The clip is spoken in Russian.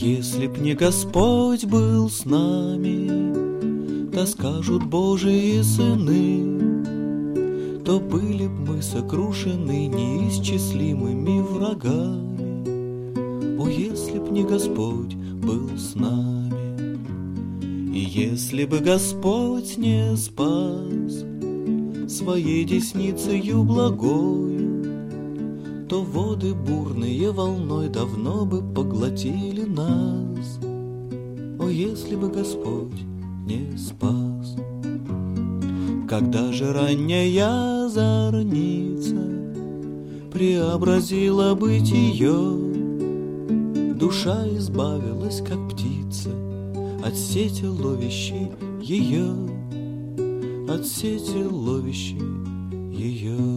Если б не Господь был с нами, да скажут Божии сыны, то были б мы сокрушены неисчислимыми врагами. О, если б не Господь был с нами, и если бы Господь не спас своей десницею благою, то воды бурные волной давно бы поглотили нас. О, если бы Господь не спас! Когда же ранняя зорница преобразила бытие, душа избавилась, как птица, от сети ловящей ее, от сети ловящей ее.